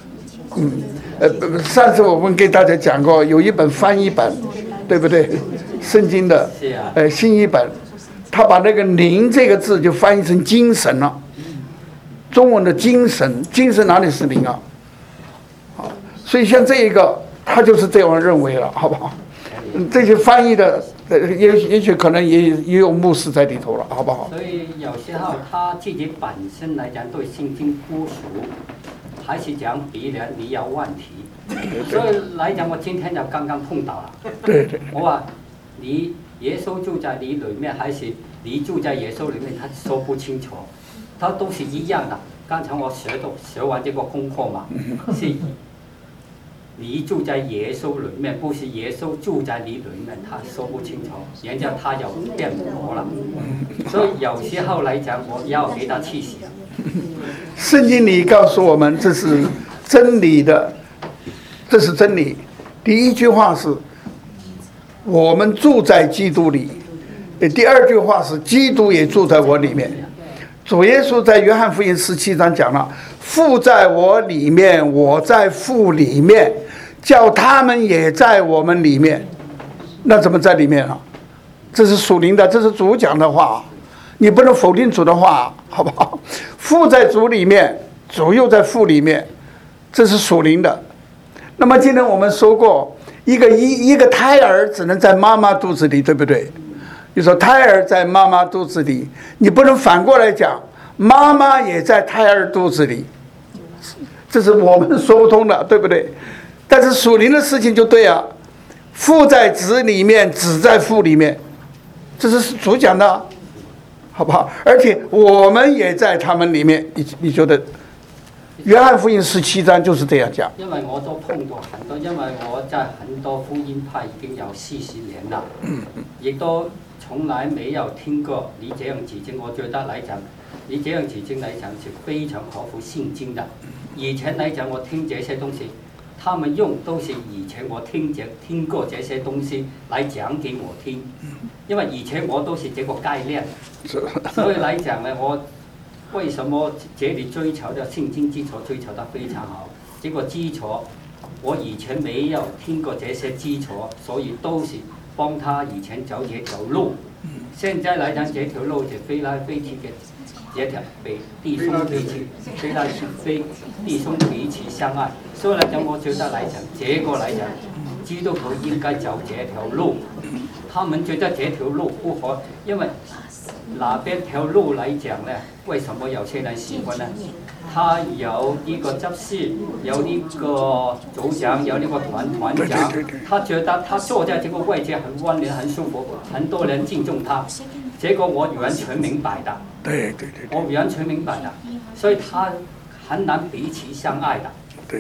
上次我们给大家讲过，有一本翻译本，对不对？圣经的新译本，他把那个灵这个字就翻译成精神了。中文的精神，精神哪里是灵啊？所以像这一个，他就是这样认为了，好不好？这些翻译的，也许可能也有牧师在里头了，好不好？ 所以有时候他自己本身来讲对圣经不熟，还是讲别人你有问题。所以来讲，我今天就刚刚碰到了。 对。 我话你耶稣住在你里面，还是你住在耶稣里面，他说不清楚。他都是一样的。刚才我学完这个功课嘛，是你住在耶稣里面，不是耶稣住在你里面，他说不清楚，人家他有辩驳了。所以有时候来讲，我要给他气死。 圣经里告诉我们，这是真理的，这是真理。第一句话是我们住在基督里，第二句话是基督也住在我里面。主耶稣在约翰福音17章讲了，父在我里面，我在父里面，叫他们也在我们里面。那怎么在里面啊？这是属灵的，这是主讲的话，你不能否定主的话，好不好？父在主里面，主又在父里面，这是属灵的。那么今天我们说过，一个胎儿只能在妈妈肚子里，对不对？你说胎儿在妈妈肚子里，你不能反过来讲，妈妈也在胎儿肚子里，这是我们说不通的，对不对？但是属灵的事情就对啊，父在子里面，子在父里面，这是主讲的，好不好？而且我们也在他们里面，你觉得？约翰福音17章就是这样讲。 因为我都碰过很多，因为我在很多福音派已经有40年了，亦都从来没有听过你这样指经。我觉得来讲，你这样指经来讲是非常合乎圣经的。以前来讲，我听这些东西，他们用都是以前我听过这些东西来讲给我听，因为以前我都是这个概念，所以来讲呢，我为什么这里追求的圣经基础追求得非常好？这个基础我以前没有听过这些基础，所以都是帮他以前走这条路。现在来讲，这条路是飞来飞去的，这条弟兄彼此飞来飞，弟兄彼此相爱。所以来讲，我觉得来讲，这个来讲，基督徒应该走这条路。他们觉得这条路不合，因为哪边条路来讲呢？为什么有些人喜欢呢？他有一个执事，有一个组长，有一个团长，他觉得他坐在这个位置很温暖、很舒服，很多人敬重他。这个我完全明白的。 对， 我完全明白的，所以他很难彼此相爱的。 对。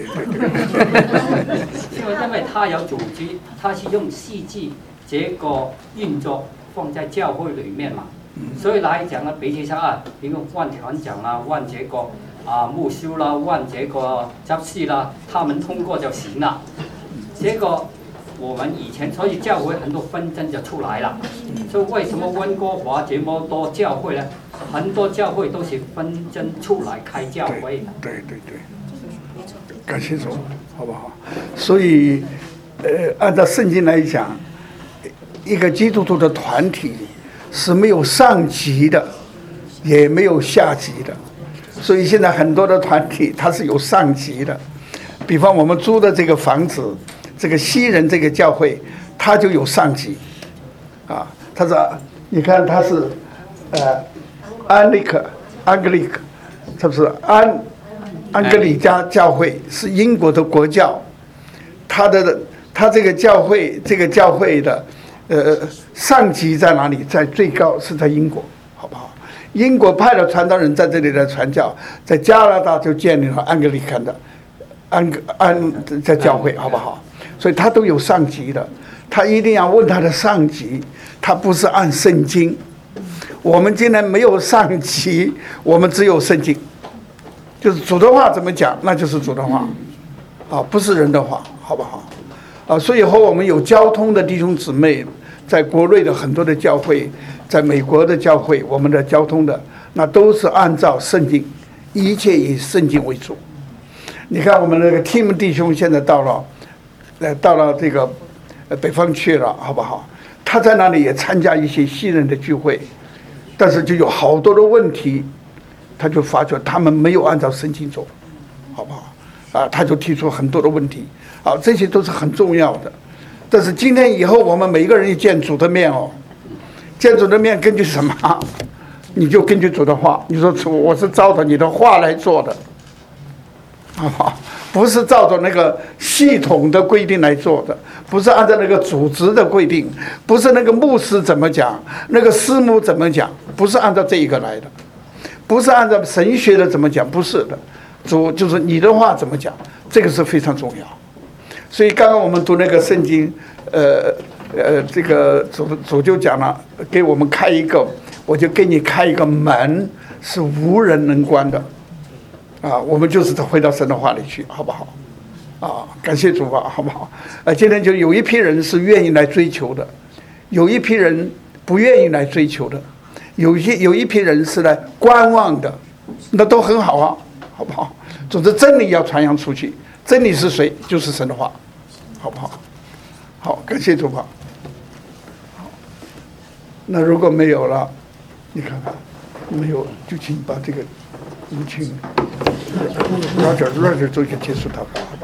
因为他有组织，他是用戏剧这个运作放在教会里面嘛。所以来讲呢，彼此相爱，比如问团长啊，问这个牧师啦，问这个执事啦，他们通过就行了。这个我们以前，所以教会很多纷争就出来了。所以为什么温哥华这么多教会呢？很多教会都是纷争出来开教会的。 对，感谢主，好不好？所以，按照圣经来讲，一个基督徒的团体是没有上级的，也没有下级的。所以现在很多的团体它是有上级的，比方我们租的这个房子，这个西人这个教会，它就有上级，它是你看它是安利克，它不是安格里加教会是英国的国教，他这个教会的上级在哪里？在最高是在英国，好不好？英国派了传道人在这里来传教，在加拿大就建立了安格里坎的在教会，好不好？所以他都有上级的，他一定要问他的上级，他不是按圣经。我们今天没有上级，我们只有圣经，就是主的话怎么讲，那就是主的话，不是人的话，好不好？所以和我们有交通的弟兄姊妹，在国内的很多的教会，在美国的教会，我们的交通的那都是按照圣经，一切以圣经为主。你看我们那个 Tim 弟兄现在到了这个北方去了，好不好？他在那里也参加一些西人的聚会，但是就有好多的问题，他就发觉他们没有按照圣经做，好不好？他就提出很多的问题，这些都是很重要的。但是今天以后，我们每一个人一见主的面见主的面根据什么？你就根据主的话，你说主，我是照着你的话来做的，好不好？不是照着那个系统的规定来做的，不是按照那个组织的规定，不是那个牧师怎么讲，那个师母怎么讲，不是按照这一个来的，不是按照神学的怎么讲，不是的。主就是你的话怎么讲，这个是非常重要。所以刚刚我们读那个圣经，这个主就讲了，给我们开一个，我就给你开一个门，是无人能关的。我们就是回到神的话里去，好不好？感谢主吧，好不好？今天就有一批人是愿意来追求的，有一批人不愿意来追求的，有一批人是来观望的，那都很好啊，好不好？总之真理要传扬出去，真理是谁？就是神的话，好不好？好，感谢主吧。好，那如果没有了，你看看，没有就请把这个。有请，让这做一个结束祷告。